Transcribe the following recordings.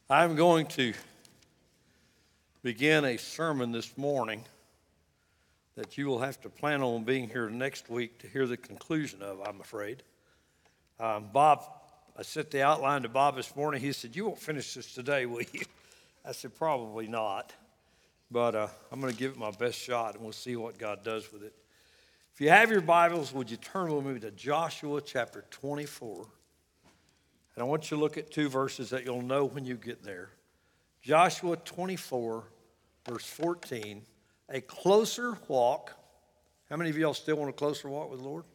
I'm going to begin a sermon this morning that you will have to plan on being here next week to hear the conclusion of, I'm afraid. Bob, I sent the outline to Bob this morning. He said, "You won't finish this today, will you?" I said, "Probably not, but I'm going to give it my best shot, and we'll see what God does with it." If you have your Bibles, would you turn with me to Joshua chapter 24? And I want you to look at two verses that you'll know when you get there. Joshua 24, verse 14, a closer walk. How many of y'all still want a closer walk with the Lord?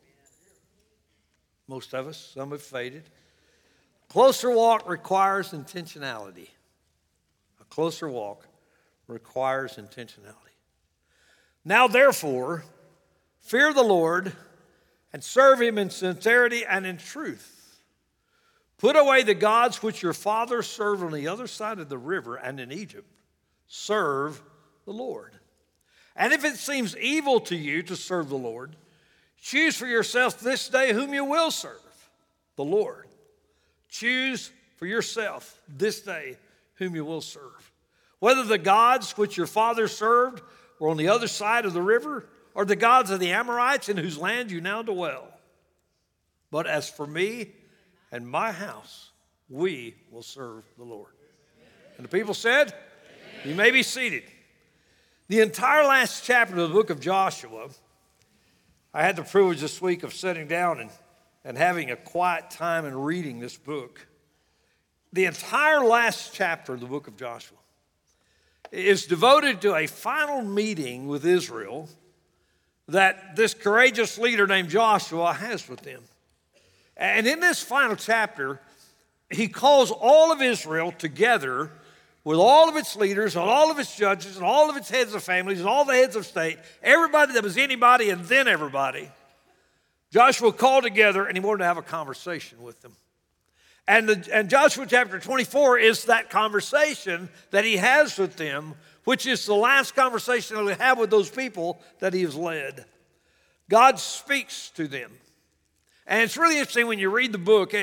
Most of us. Some have faded. Closer walk requires intentionality. A closer walk requires intentionality. Now, therefore, fear the Lord and serve him in sincerity and in truth. Put away the gods which your fathers served on the other side of the river and in Egypt. Serve the Lord. And if it seems evil to you to serve the Lord, choose for yourself this day whom you will serve, the Lord. Choose for yourself this day whom you will serve. Whether the gods which your fathers served were on the other side of the river, or the gods of the Amorites in whose land you now dwell. But as for me and my house, we will serve the Lord. And the people said, "Amen." You may be seated. The entire last chapter of the book of Joshua, I had the privilege this week of sitting down and having a quiet time and reading this book. The entire last chapter of the book of Joshua is devoted to a final meeting with Israel that this courageous leader named Joshua has with them. And in this final chapter, he calls all of Israel together with all of its leaders and all of its judges and all of its heads of families and all the heads of state, everybody that was anybody and then everybody. Joshua called together and he wanted to have a conversation with them. And Joshua chapter 24 is that conversation that he has with them, which is the last conversation that we have with those people that he has led. God speaks to them. And it's really interesting when you read the book.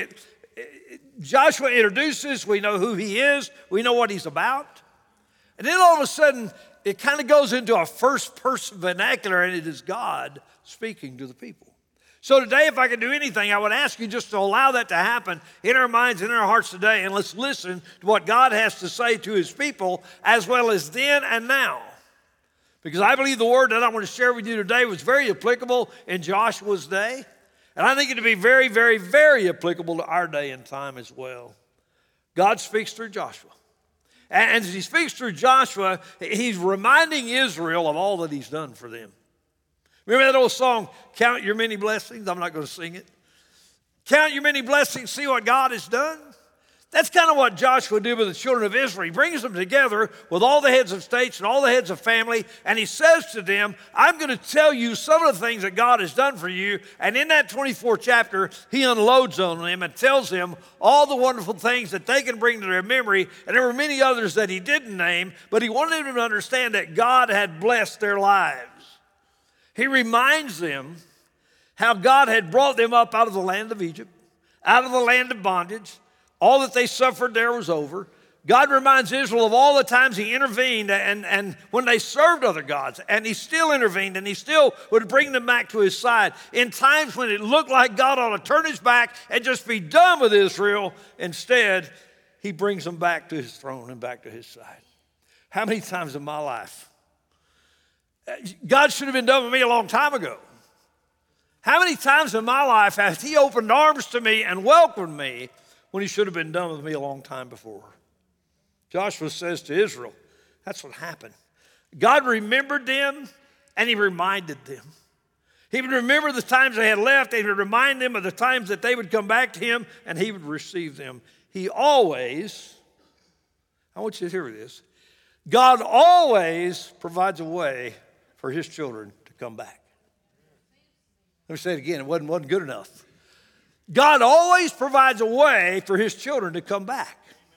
Joshua introduces, we know who he is, we know what he's about. And then all of a sudden, it kind of goes into a first-person vernacular, and it is God speaking to the people. So today, if I could do anything, I would ask you just to allow that to happen in our minds and in our hearts today, and let's listen to what God has to say to his people, as well as then and now. Because I believe the word that I want to share with you today was very applicable in Joshua's day. And I think it to be very, very, very applicable to our day and time as well. God speaks through Joshua. And as he speaks through Joshua, he's reminding Israel of all that he's done for them. Remember that old song, "Count Your Many Blessings"? I'm not going to sing it. Count your many blessings, see what God has done. That's kind of what Joshua did with the children of Israel. He brings them together with all the heads of states and all the heads of family, and he says to them, "I'm going to tell you some of the things that God has done for you." And in that 24th chapter, he unloads on them and tells them all the wonderful things that they can bring to their memory. And there were many others that he didn't name, but he wanted them to understand that God had blessed their lives. He reminds them how God had brought them up out of the land of Egypt, out of the land of bondage. All that they suffered there was over. God reminds Israel of all the times he intervened and when they served other gods. And he still intervened and he still would bring them back to his side. In times when it looked like God ought to turn his back and just be done with Israel, instead, he brings them back to his throne and back to his side. How many times in my life? God should have been done with me a long time ago. How many times in my life has he opened arms to me and welcomed me when he should have been done with me a long time before? Joshua says to Israel, that's what happened. God remembered them and he reminded them. He would remember the times they had left. He would remind them of the times that they would come back to him and he would receive them. He always, I want you to hear this, God always provides a way for his children to come back. Let me say it again, it wasn't good enough. God always provides a way for his children to come back.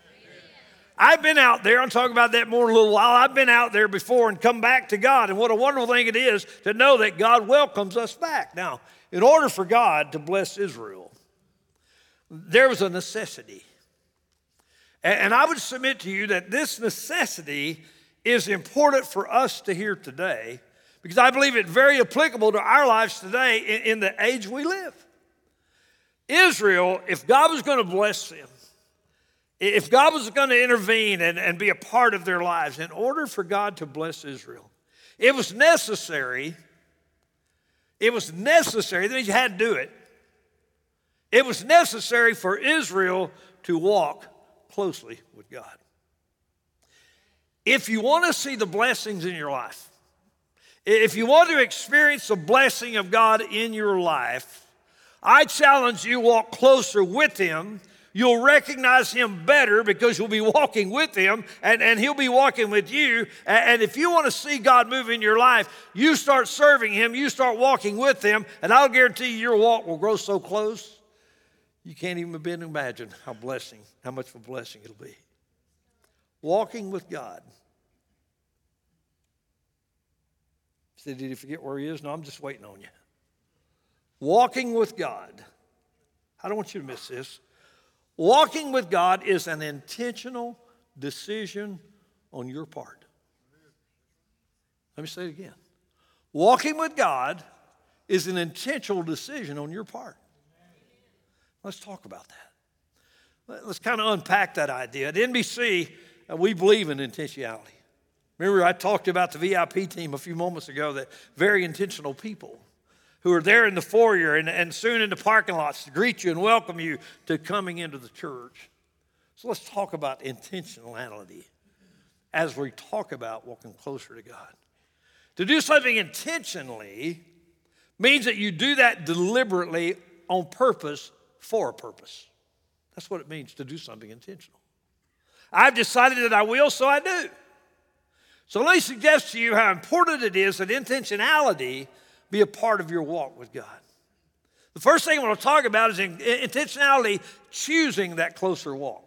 I've been out there, I'll talk about that more in a little while. I've been out there before and come back to God. And what a wonderful thing it is to know that God welcomes us back. Now, in order for God to bless Israel, there was a necessity. And I would submit to you that this necessity is important for us to hear today, because I believe it's very applicable to our lives today in the age we live. Israel, if God was going to bless them, if God was going to intervene and be a part of their lives, in order for God to bless Israel, it was necessary, that means you had to do it. It was necessary for Israel to walk closely with God. If you want to see the blessings in your life, if you want to experience the blessing of God in your life, I challenge you, walk closer with Him. You'll recognize Him better because you'll be walking with Him, and He'll be walking with you. And if you want to see God move in your life, you start serving Him, you start walking with Him, and I'll guarantee you your walk will grow so close, you can't even begin to imagine how much of a blessing it'll be. Walking with God. He said, did he forget where he is? No, I'm just waiting on you. Walking with God. I don't want you to miss this. Walking with God is an intentional decision on your part. Let me say it again. Walking with God is an intentional decision on your part. Let's talk about that. Let's kind of unpack that idea. At NBC, we believe in intentionality. Remember, I talked about the VIP team a few moments ago, that very intentional people who are there in the foyer and soon in the parking lots to greet you and welcome you to coming into the church. So let's talk about intentionality as we talk about walking closer to God. To do something intentionally means that you do that deliberately on purpose for a purpose. That's what it means to do something intentional. I've decided that I will, so I do. So let me suggest to you how important it is that intentionality be a part of your walk with God. The first thing I want to talk about is intentionality, choosing that closer walk.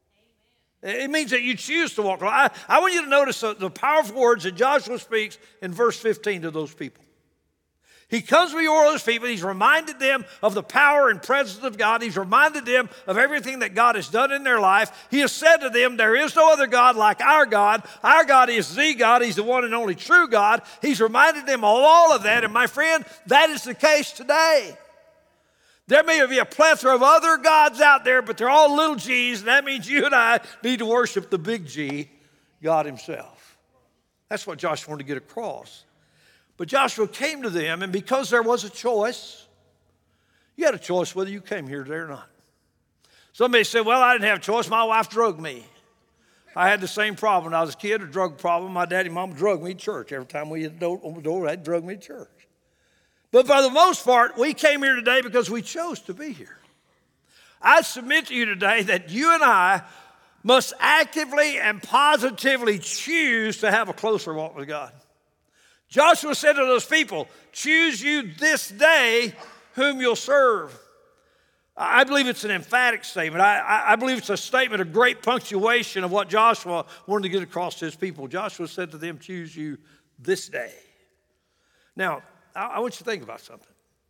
It means that you choose to walk. I want you to notice the powerful words that Joshua speaks in verse 15 to those people. He comes before those people. He's reminded them of the power and presence of God. He's reminded them of everything that God has done in their life. He has said to them, there is no other God like our God. Our God is the God. He's the one and only true God. He's reminded them of all of that. And my friend, that is the case today. There may be a plethora of other gods out there, but they're all little g's, and that means you and I need to worship the big G, God Himself. That's what Joshua wanted to get across. But Joshua came to them, and because there was a choice, you had a choice whether you came here today or not. Somebody said, well, I didn't have a choice. My wife drugged me. I had the same problem when I was a kid, a drug problem. My daddy and mom drugged me to church. Every time we hit the door, they'd drug me to church. But for the most part, we came here today because we chose to be here. I submit to you today that you and I must actively and positively choose to have a closer walk with God. Joshua said to those people, choose you this day whom you'll serve. I believe it's an emphatic statement. I believe it's a statement of great punctuation of what Joshua wanted to get across to his people. Joshua said to them, choose you this day. Now, I want you to think about something.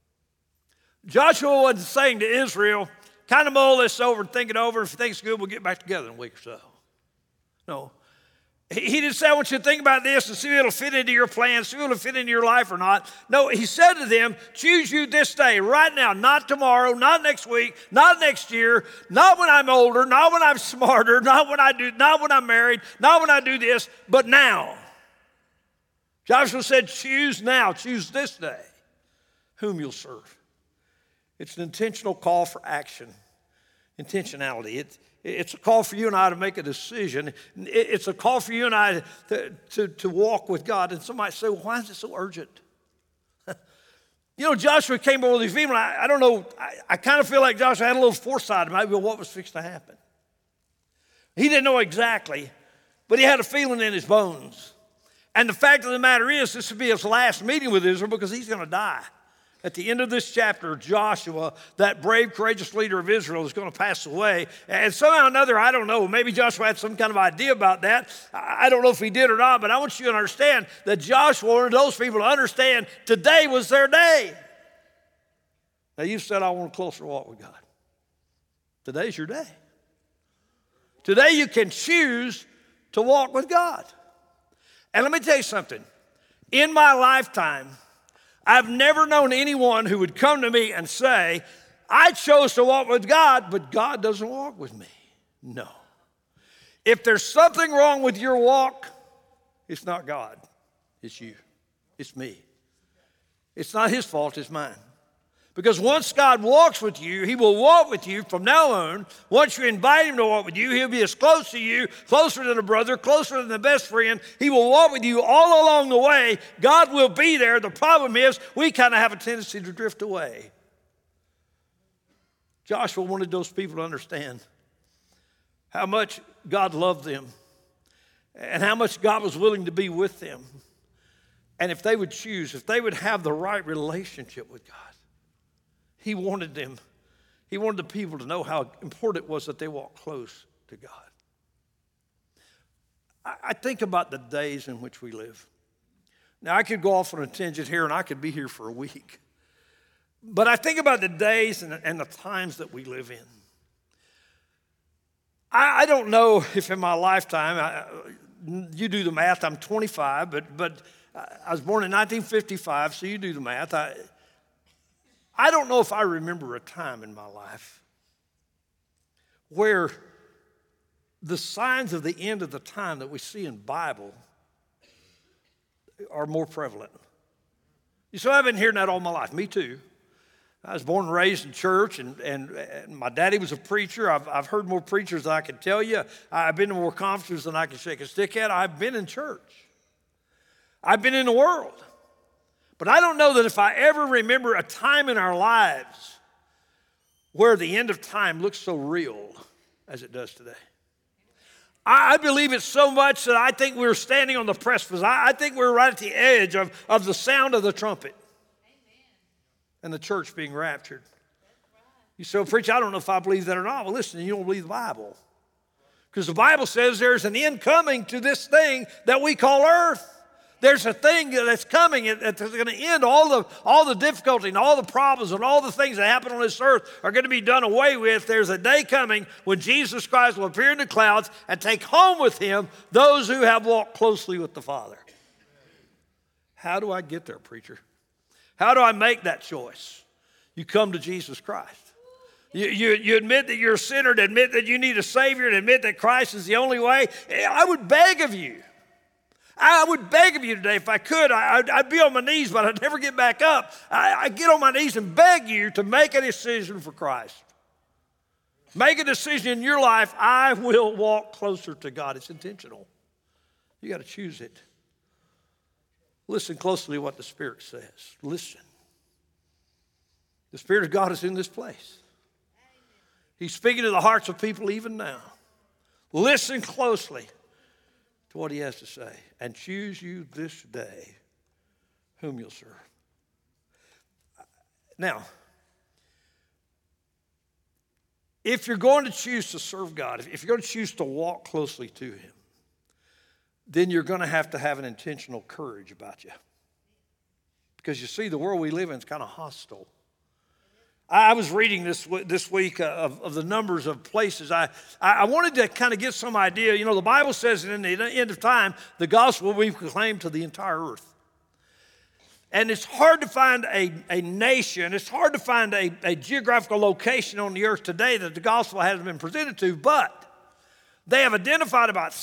Joshua wasn't saying to Israel, kind of mull this over and think it over. If you think it's good, we'll get back together in a week or so. No. He didn't say, I want you to think about this and see if it'll fit into your plans, see if it'll fit into your life or not. No, he said to them, choose you this day, right now, not tomorrow, not next week, not next year, not when I'm older, not when I'm smarter, not when I'm married, not when I do this, but now. Joshua said, choose now, choose this day whom you'll serve. It's an intentional call for action, intentionality. It's a call for you and I to make a decision. It's a call for you and I to walk with God. And somebody say, well, why is it so urgent? You know, Joshua came over these people. I don't know. I kind of feel like Joshua had a little foresight maybe of what was fixed to happen. He didn't know exactly, but he had a feeling in his bones. And the fact of the matter is, this would be his last meeting with Israel because he's going to die. At the end of this chapter, Joshua, that brave, courageous leader of Israel, is going to pass away. And somehow or another, I don't know, maybe Joshua had some kind of idea about that. I don't know if he did or not, but I want you to understand that Joshua wanted those people to understand today was their day. Now, you said, I want a closer walk with God. Today's your day. Today you can choose to walk with God. And let me tell you something. In my lifetime, I've never known anyone who would come to me and say, I chose to walk with God, but God doesn't walk with me. No. If there's something wrong with your walk, it's not God. It's you. It's me. It's not his fault, it's mine. Because once God walks with you, he will walk with you from now on. Once you invite him to walk with you, he'll be as close to you, closer than a brother, closer than the best friend. He will walk with you all along the way. God will be there. The problem is we kind of have a tendency to drift away. Joshua wanted those people to understand how much God loved them and how much God was willing to be with them. And if they would choose, if they would have the right relationship with God, he wanted the people to know how important it was that they walk close to God. I think about the days in which we live. Now, I could go off on a tangent here, and I could be here for a week. But I think about the days and the times that we live in. I don't know if in my lifetime, you do the math, I'm 25, but I was born in 1955, so you do the math. I don't know if I remember a time in my life where the signs of the end of the time that we see in the Bible are more prevalent. You see, I've been hearing that all my life. Me too. I was born and raised in church, and my daddy was a preacher. I've heard more preachers than I can tell you. I've been to more conferences than I can shake a stick at. I've been in church. I've been in the world. But I don't know that if I ever remember a time in our lives where the end of time looks so real as it does today. I believe it so much that I think we're standing on the precipice. I think we're right at the edge of the sound of the trumpet. And the church being raptured. You say, well, preacher, I don't know if I believe that or not. Well, listen, you don't believe the Bible. Because the Bible says there's an end coming to this thing that we call earth. There's a thing that's coming that's going to end all the difficulty and all the problems and all the things that happen on this earth are going to be done away with. There's a day coming when Jesus Christ will appear in the clouds and take home with him those who have walked closely with the Father. How do I get there, preacher? How do I make that choice? You come to Jesus Christ. You admit that you're a sinner, and admit that you need a Savior, and admit that Christ is the only way. I would beg of you. I would beg of you today, if I could, I'd be on my knees, but I'd never get back up. I'd get on my knees and beg you to make a decision for Christ. Make a decision in your life. I will walk closer to God. It's intentional. You got to choose it. Listen closely to what the Spirit says. Listen. The Spirit of God is in this place. He's speaking to the hearts of people even now. Listen closely to what he has to say. And choose you this day whom you'll serve. Now, if you're going to choose to serve God, if you're going to choose to walk closely to him, then you're going to have an intentional courage about you. Because you see, the world we live in is kind of hostile. I was reading this week of the numbers of places. I wanted to kind of get some idea. You know, the Bible says that in the end of time, the gospel will be proclaimed to the entire earth. And it's hard to find a nation, it's hard to find a geographical location on the earth today that the gospel hasn't been presented to, but they have identified about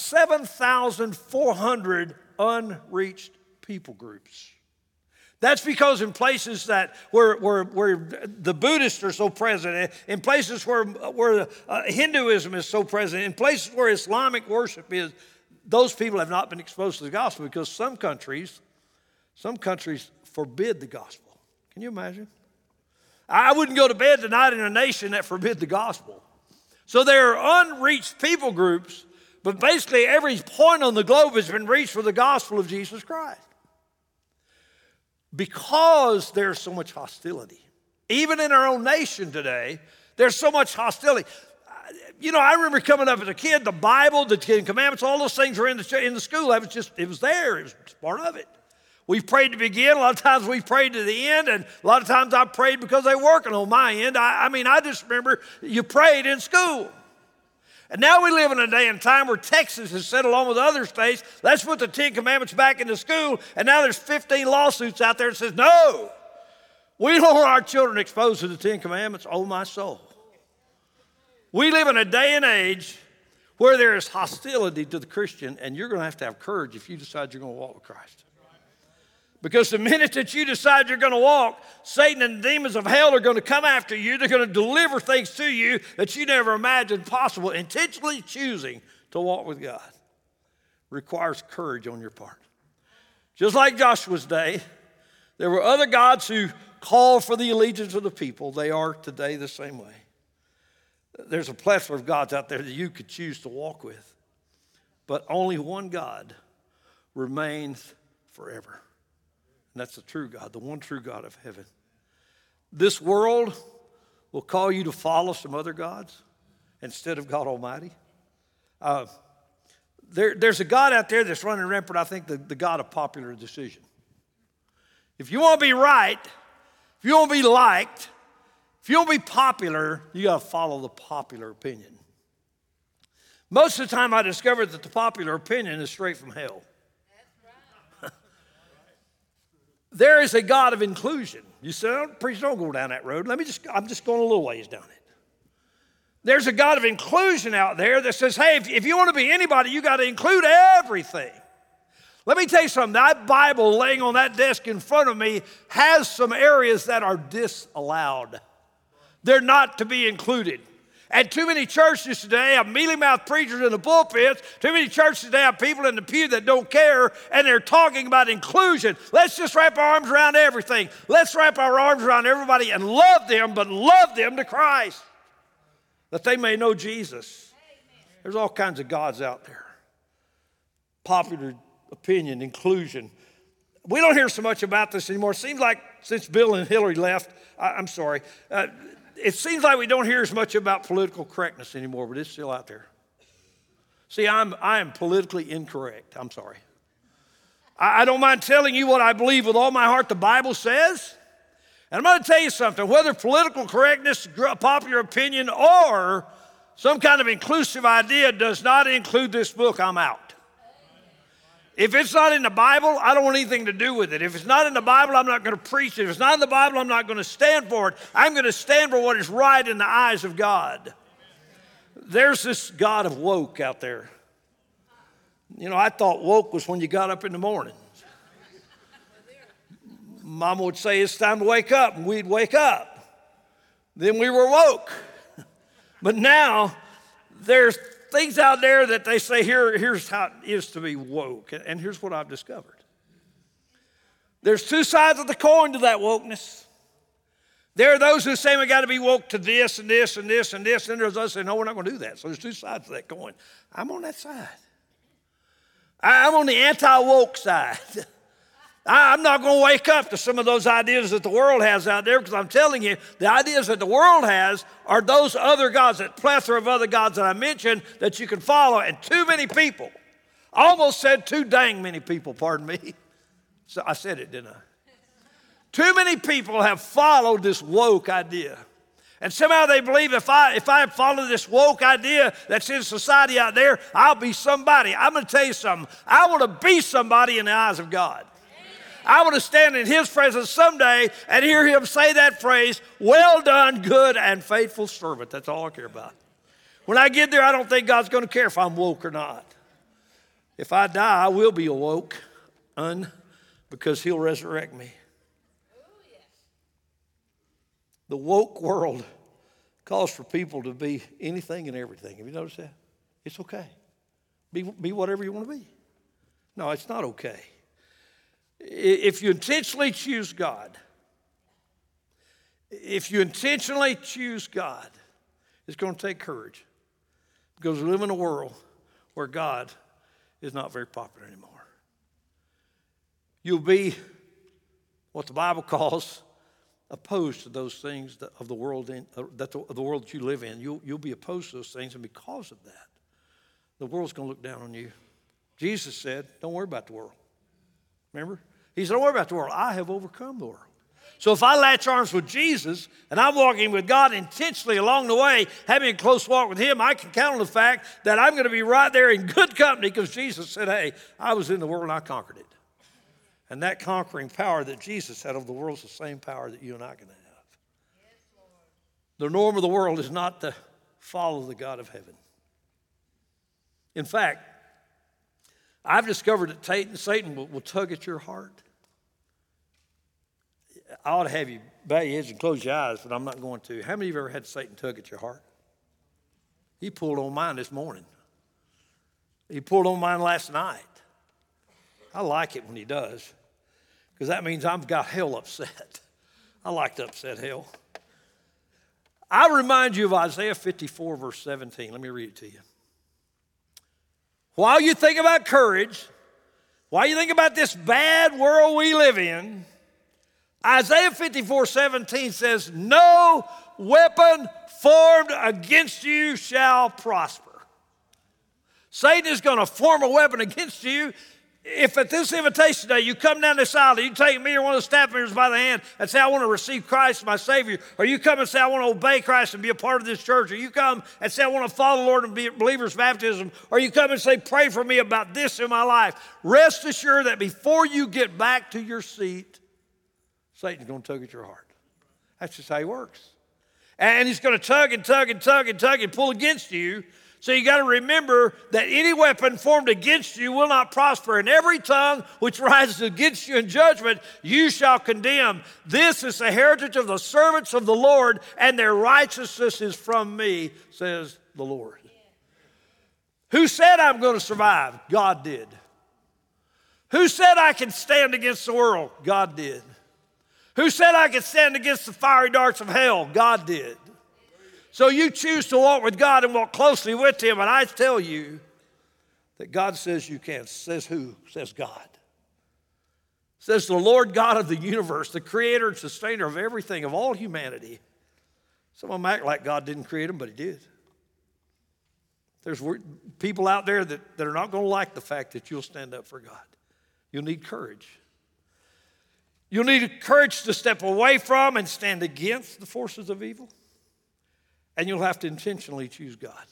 7,400 unreached people groups. That's because in places where the Buddhists are so present, in places where Hinduism is so present, in places where Islamic worship is, those people have not been exposed to the gospel because some countries forbid the gospel. Can you imagine? I wouldn't go to bed tonight in a nation that forbid the gospel. So there are unreached people groups, but basically every point on the globe has been reached for the gospel of Jesus Christ. Because there's so much hostility. Even in our own nation today, there's so much hostility. You know, I remember coming up as a kid, the Bible, the Ten Commandments, all those things were in the school. It was there. It was part of it. We prayed to begin. A lot of times we prayed to the end, and a lot of times I prayed because they were working on my end. I just remember you prayed in school. And now we live in a day and time where Texas has said, along with other states, let's put the Ten Commandments back into school. And now there's 15 lawsuits out there that says, no, we don't want our children exposed to the Ten Commandments. Oh, my soul. We live in a day and age where there is hostility to the Christian, and you're going to have courage if you decide you're going to walk with Christ. Because the minute that you decide you're going to walk, Satan and the demons of hell are going to come after you. They're going to deliver things to you that you never imagined possible. Intentionally choosing to walk with God requires courage on your part. Just like Joshua's day, there were other gods who called for the allegiance of the people. They are today the same way. There's a plethora of gods out there that you could choose to walk with. But only one God remains forever. And that's the true God, the one true God of heaven. This world will call you to follow some other gods instead of God Almighty. There's a God out there that's running rampant, I think, the God of popular decision. If you want to be right, if you want to be liked, if you want to be popular, you got to follow the popular opinion. Most of the time I discovered that the popular opinion is straight from hell. There is a God of inclusion. You say, preacher, don't go down that road. I'm just going a little ways down it. There's a God of inclusion out there that says, hey, if you want to be anybody, you got to include everything. Let me tell you something. That Bible laying on that desk in front of me has some areas that are disallowed. They're not to be included. And too many churches today have mealy-mouthed preachers in the pulpits. Too many churches today have people in the pew that don't care, and they're talking about inclusion. Let's just wrap our arms around everything. Let's wrap our arms around everybody and love them, but love them to Christ, that they may know Jesus. There's all kinds of gods out there. Popular opinion, inclusion. We don't hear so much about this anymore. It seems like since Bill and Hillary left, it seems like we don't hear as much about political correctness anymore, but it's still out there. See, I am politically incorrect. I'm sorry. I don't mind telling you what I believe with all my heart the Bible says. And I'm going to tell you something. Whether political correctness, popular opinion, or some kind of inclusive idea does not include this book, I'm out. If it's not in the Bible, I don't want anything to do with it. If it's not in the Bible, I'm not going to preach it. If it's not in the Bible, I'm not going to stand for it. I'm going to stand for what is right in the eyes of God. There's this God of woke out there. You know, I thought woke was when you got up in the morning. Mama would say, it's time to wake up, and we'd wake up. Then we were woke. But now, there's things out there that they say, here's how it is to be woke. And here's what I've discovered. There's two sides of the coin to that wokeness. There are those who say we got to be woke to this and this and this and this. And there's those who say, no, we're not going to do that. So there's two sides to that coin. I'm on that side. I'm on the anti-woke side. I'm not going to wake up to some of those ideas that the world has out there, because I'm telling you, the ideas that the world has are those other gods, that plethora of other gods that I mentioned that you can follow. And too many people, I almost said too dang many people, pardon me. So I said it, didn't I? Too many people have followed this woke idea. And somehow they believe if I follow this woke idea that's in society out there, I'll be somebody. I'm going to tell you something. I want to be somebody in the eyes of God. I want to stand in His presence someday and hear Him say that phrase, well done, good and faithful servant. That's all I care about. When I get there, I don't think God's going to care if I'm woke or not. If I die, I will be awoke, because He'll resurrect me. The woke world calls for people to be anything and everything. Have you noticed that? It's okay. Be whatever you want to be. No, it's not okay. If you intentionally choose God, it's going to take courage, because we live in a world where God is not very popular anymore. You'll be what the Bible calls opposed to those things of the world the world that you live in. You'll be opposed to those things, and because of that, the world's going to look down on you. Jesus said, don't worry about the world. Remember? He said, don't worry about the world. I have overcome the world. So if I latch arms with Jesus and I'm walking with God intentionally along the way, having a close walk with him, I can count on the fact that I'm going to be right there in good company because Jesus said, hey, I was in the world and I conquered it. And that conquering power that Jesus had over the world is the same power that you and I can have. The norm of the world is not to follow the God of heaven. In fact, I've discovered that Satan will tug at your heart. I ought to have you bow your heads and close your eyes, but I'm not going to. How many of you have ever had Satan tug at your heart? He pulled on mine this morning. He pulled on mine last night. I like it when he does, because that means I've got hell upset. I like to upset hell. I remind you of Isaiah 54, verse 17. Let me read it to you. While you think about courage, while you think about this bad world we live in, Isaiah 54, 17 says, no weapon formed against you shall prosper. Satan is going to form a weapon against you. If at this invitation day you come down this aisle, you take me or one of the staff members by the hand and say, I want to receive Christ as my Savior, or you come and say, I want to obey Christ and be a part of this church, or you come and say, I want to follow the Lord and be a believer's baptism, or you come and say, pray for me about this in my life, rest assured that before you get back to your seat, Satan's going to tug at your heart. That's just how he works. And he's going to tug and tug and tug and tug and pull against you. So you got to remember that any weapon formed against you will not prosper, and every tongue which rises against you in judgment you shall condemn. This is the heritage of the servants of the Lord, and their righteousness is from me, says the Lord. Who said I'm going to survive? God did. Who said I can stand against the world? God did. Who said I could stand against the fiery darts of hell? God did. So you choose to walk with God and walk closely with him, and I tell you that God says you can. Says who? Says God. Says the Lord God of the universe, the creator and sustainer of everything, of all humanity. Some of them act like God didn't create them, but he did. There's people out there that are not going to like the fact that you'll stand up for God. You'll need courage. You'll need courage to step away from and stand against the forces of evil. And you'll have to intentionally choose God.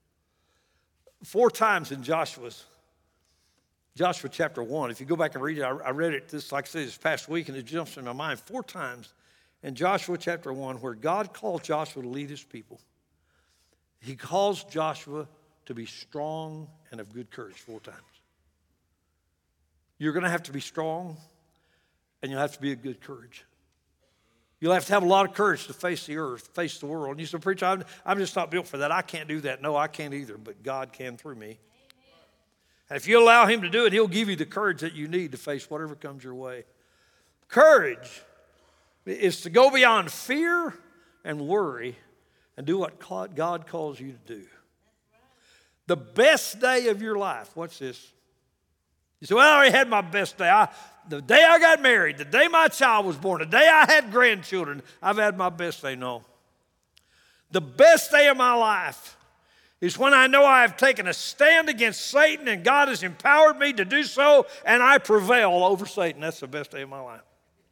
4 times in Joshua chapter 1, if you go back and read it, I read it like I said, this past week, and it jumps in my mind 4 times in Joshua chapter 1 where God called Joshua to lead his people. He calls Joshua to be strong and of good courage 4 times. You're going to have to be strong, and you'll have to be of good courage. You'll have to have a lot of courage to face the earth, face the world. And you say, preacher, I'm just not built for that. I can't do that. No, I can't either, but God can through me. Amen. And if you allow him to do it, he'll give you the courage that you need to face whatever comes your way. Courage is to go beyond fear and worry and do what God calls you to do. The best day of your life, watch this. You say, well, I already had my best day. The day I got married, the day my child was born, the day I had grandchildren, I've had my best day. No. The best day of my life is when I know I have taken a stand against Satan and God has empowered me to do so and I prevail over Satan. That's the best day of my life.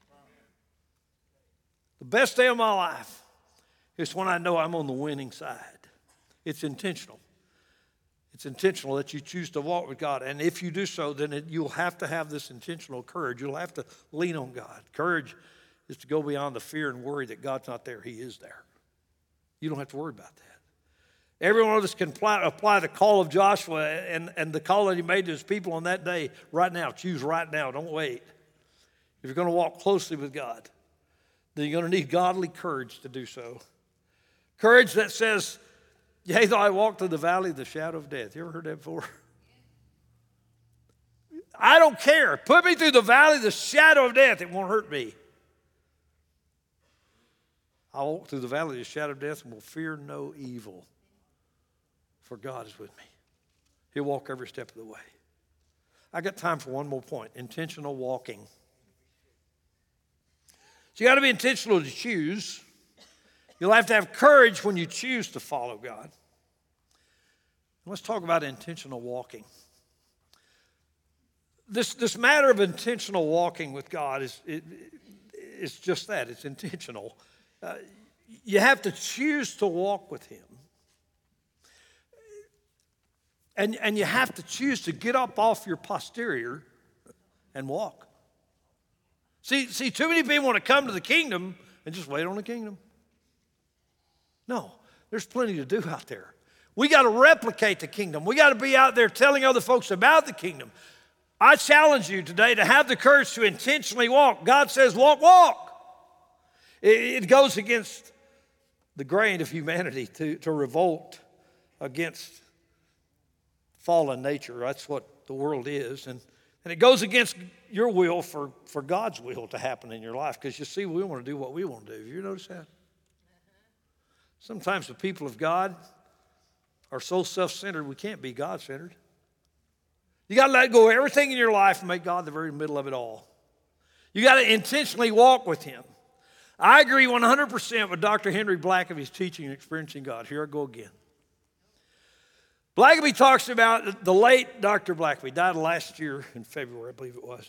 The best day of my life is when I know I'm on the winning side. It's intentional. It's intentional that you choose to walk with God. And if you do so, then you'll have to have this intentional courage. You'll have to lean on God. Courage is to go beyond the fear and worry that God's not there. He is there. You don't have to worry about that. Every one of us can apply the call of Joshua and the call that he made to his people on that day right now. Choose right now. Don't wait. If you're going to walk closely with God, then you're going to need godly courage to do so. Courage that says, yea, though I walk through the valley of the shadow of death. You ever heard that before? I don't care. Put me through the valley of the shadow of death. It won't hurt me. I'll walk through the valley of the shadow of death and will fear no evil. For God is with me. He'll walk every step of the way. I got time for one more point. Intentional walking. So you got to be intentional to choose. You'll have to have courage when you choose to follow God. Let's talk about intentional walking. This matter of intentional walking with God it's just that. It's intentional. You have to choose to walk with him. And you have to choose to get up off your posterior and walk. See, too many people want to come to the kingdom and just wait on the kingdom. No, there's plenty to do out there. We got to replicate the kingdom. We got to be out there telling other folks about the kingdom. I challenge you today to have the courage to intentionally walk. God says, walk, walk. It goes against the grain of humanity to revolt against fallen nature. That's what the world is. And it goes against your will for God's will to happen in your life. Because you see, we want to do what we want to do. Have you noticed that? Sometimes the people of God are so self-centered we can't be God-centered. You got to let go of everything in your life and make God the very middle of it all. You got to intentionally walk with him. I agree 100% with Dr. Henry Blackaby's teaching and experiencing God. Here I go again. Blackaby talks about the late Dr. Blackaby, died last year in February, I believe it was.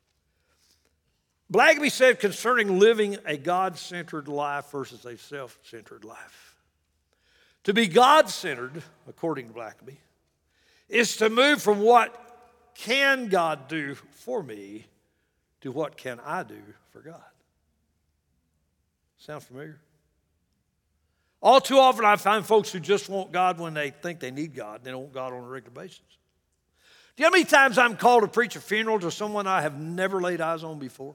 Blackaby said concerning living a God-centered life versus a self-centered life. To be God-centered, according to Blackaby, is to move from what can God do for me to what can I do for God. Sound familiar? All too often I find folks who just want God when they think they need God. They don't want God on a regular basis. Do you know how many times I'm called to preach a funeral to someone I have never laid eyes on before?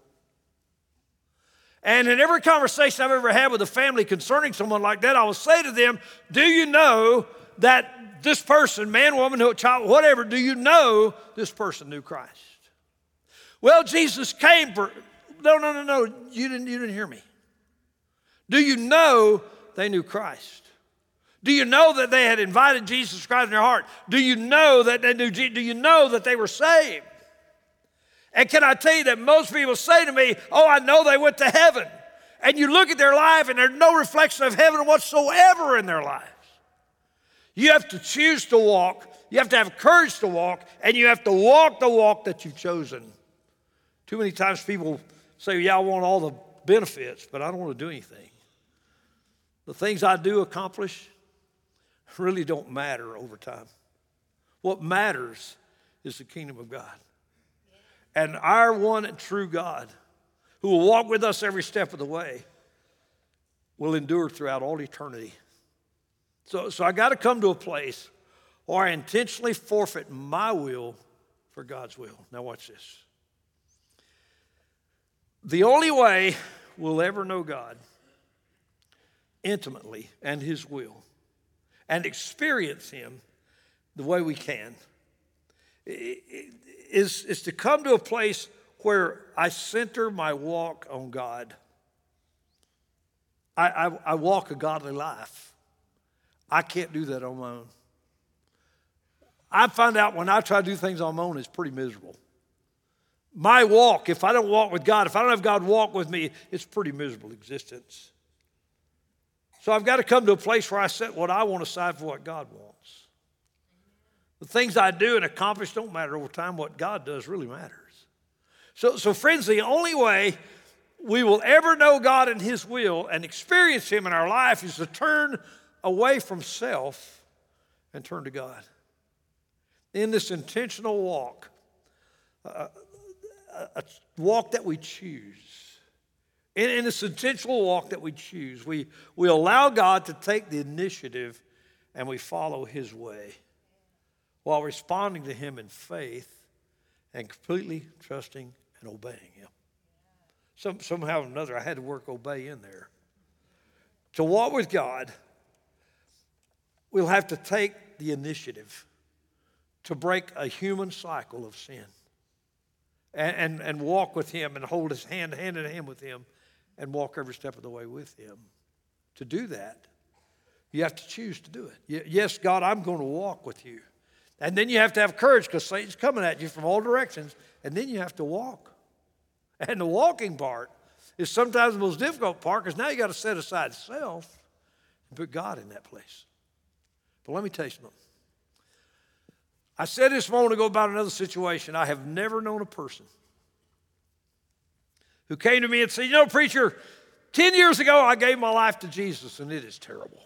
And in every conversation I've ever had with a family concerning someone like that, I will say to them, do you know that this person, man, woman, child, whatever, do you know this person knew Christ? Well, Jesus came for, no, you didn't hear me. Do you know they knew Christ? Do you know that they had invited Jesus Christ in their heart? Do you know that they knew Jesus? Do you know that they were saved? And can I tell you that most people say to me, oh, I know they went to heaven. And you look at their life and there's no reflection of heaven whatsoever in their lives. You have to choose to walk. You have to have courage to walk. And you have to walk the walk that you've chosen. Too many times people say, yeah, I want all the benefits, but I don't want to do anything. The things I do accomplish really don't matter over time. What matters is the kingdom of God. And our one and true God, who will walk with us every step of the way, will endure throughout all eternity. So I got to come to a place where I intentionally forfeit my will for God's will. Now watch this. The only way we'll ever know God intimately and his will and experience him the way we can is to come to a place where I center my walk on God. I walk a godly life. I can't do that on my own. I find out when I try to do things on my own, it's pretty miserable. My walk, if I don't walk with God, if I don't have God walk with me, it's a pretty miserable existence. So I've got to come to a place where I set what I want aside for what God wants. The things I do and accomplish don't matter over time. What God does really matters. So friends, the only way we will ever know God and his will and experience him in our life is to turn away from self and turn to God. In this intentional walk, a walk that we choose. In this intentional walk that we choose, we allow God to take the initiative and we follow his way while responding to him in faith and completely trusting and obeying him. Somehow or another, I had to work obey in there. To walk with God, we'll have to take the initiative to break a human cycle of sin and walk with him and hold his hand in hand with him and walk every step of the way with him. To do that, you have to choose to do it. Yes, God, I'm going to walk with you. And then you have to have courage because Satan's coming at you from all directions. And then you have to walk. And the walking part is sometimes the most difficult part because now you got to set aside self and put God in that place. But let me tell you something. I said this a moment ago about another situation. I have never known a person who came to me and said, you know, preacher, 10 years ago I gave my life to Jesus, and it is terrible.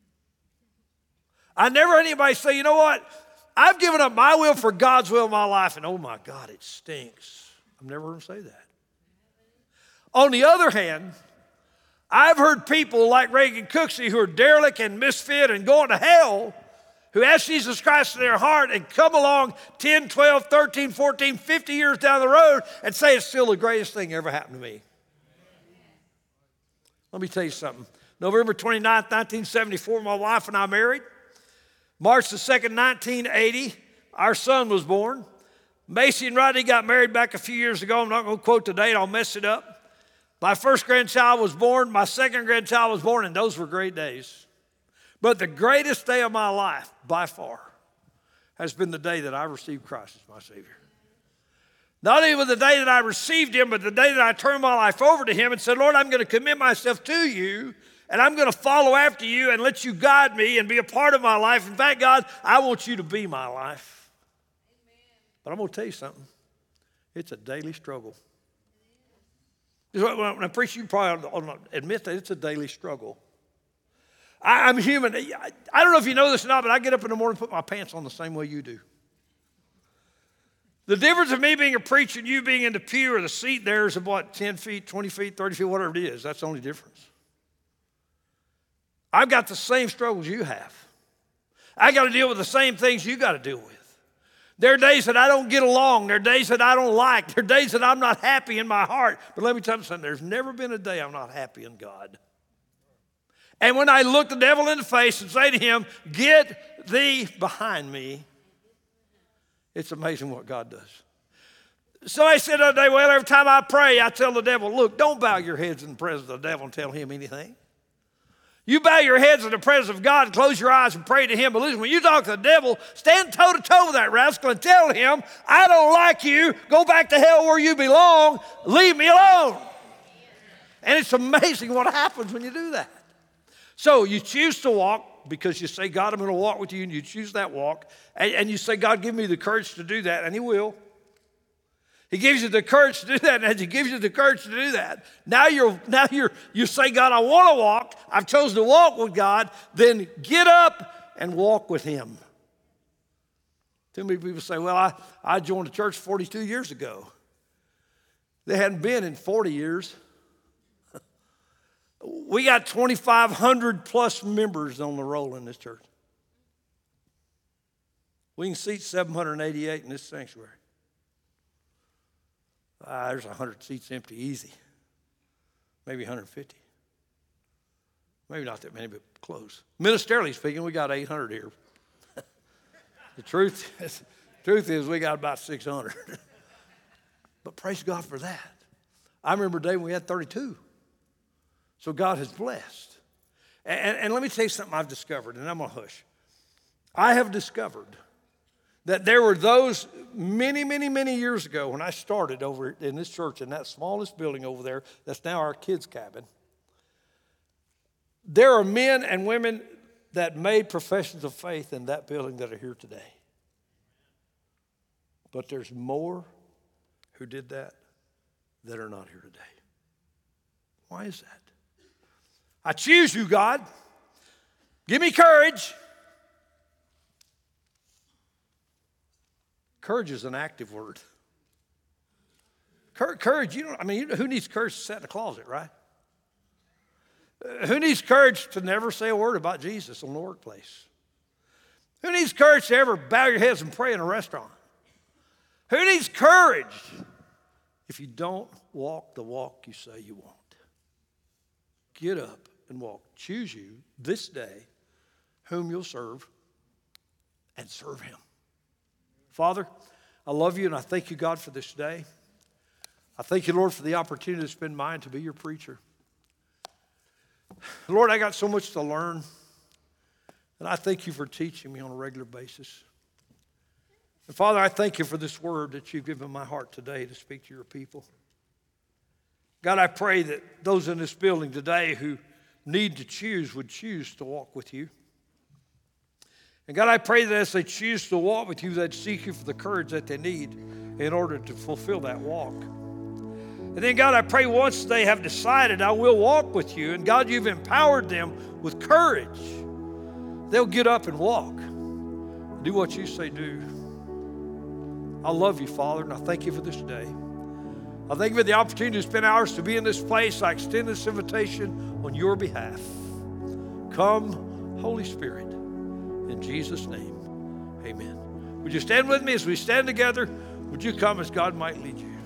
I never heard anybody say, you know what? I've given up my will for God's will in my life, and oh my God, it stinks. I've never heard them say that. On the other hand, I've heard people like Reagan Cooksey who are derelict and misfit and going to hell, who ask Jesus Christ in their heart and come along 10, 12, 13, 14, 50 years down the road and say it's still the greatest thing ever happened to me. Let me tell you something. November 29th, 1974, my wife and I married. March the 2nd, 1980, our son was born. Macy and Rodney got married back a few years ago. I'm not going to quote the date. I'll mess it up. My first grandchild was born. My second grandchild was born, and those were great days. But the greatest day of my life, by far, has been the day that I received Christ as my Savior. Not even the day that I received Him, but the day that I turned my life over to Him and said, Lord, I'm going to commit myself to You, and I'm going to follow after You and let You guide me and be a part of my life. In fact, God, I want You to be my life. Amen. But I'm going to tell you something. It's a daily struggle. When I preach, you probably don't admit that it's a daily struggle. I'm human. I don't know if you know this or not, but I get up in the morning and put my pants on the same way you do. The difference of me being a preacher and you being in the pew or the seat there is about 10 feet, 20 feet, 30 feet, whatever it is. That's the only difference. I've got the same struggles you have. I got to deal with the same things you got to deal with. There are days that I don't get along. There are days that I don't like. There are days that I'm not happy in my heart. But let me tell you something. There's never been a day I'm not happy in God. And when I look the devil in the face and say to him, get thee behind me, it's amazing what God does. So I said the other day, well, every time I pray, I tell the devil, look, don't bow your heads in the presence of the devil and tell him anything. You bow your heads in the presence of God and close your eyes and pray to Him. But listen, when you talk to the devil, stand toe-to-toe with that rascal and tell him, I don't like you. Go back to hell where you belong. Leave me alone. And it's amazing what happens when you do that. So you choose to walk because you say, God, I'm going to walk with you, and you choose that walk. And you say, God, give me the courage to do that, and He will. He gives you the courage to do that, and as He gives you the courage to do that, now you say, God, I want to walk. I've chosen to walk with God. Then get up and walk with Him. Too many people say, well, I joined the church 42 years ago. They hadn't been in 40 years. We got 2,500 plus members on the roll in this church. We can seat 788 in this sanctuary. There's 100 seats empty, easy. Maybe 150. Maybe not that many, but close. Ministerially speaking, we got 800 here. The truth is we got about 600. But praise God for that. I remember a day when we had 32. So God has blessed. And let me tell you something I've discovered, and I'm going to hush. I have discovered that there were those many, many, many years ago when I started over in this church in that smallest building over there that's now our kids' cabin. There are men and women that made professions of faith in that building that are here today. But there's more who did that are not here today. Why is that? I choose you, God. Give me courage. Courage is an active word. Courage, who needs courage to sit in a closet, right? Who needs courage to never say a word about Jesus in the workplace? Who needs courage to ever bow your heads and pray in a restaurant? Who needs courage if you don't walk the walk you say you want? Get up and walk. Choose you this day whom you'll serve and serve Him. Father, I love You and I thank You, God, for this day. I thank You, Lord, for the opportunity to spend mine to be Your preacher. Lord, I got so much to learn, and I thank You for teaching me on a regular basis. And Father, I thank You for this word that You've given my heart today to speak to Your people. God, I pray that those in this building today who need to choose would choose to walk with You. And God, I pray that as they choose to walk with You, they'd seek You for the courage that they need in order to fulfill that walk. And then, God, I pray once they have decided I will walk with you, and God, you've empowered them with courage, they'll get up and walk. Do what you say do. I love you, Father, and I thank you for this day. I thank you for the opportunity to spend hours to be in this place. I extend this invitation on your behalf. Come, Holy Spirit, in Jesus' name, amen. Would you stand with me as we stand together? Would you come as God might lead you?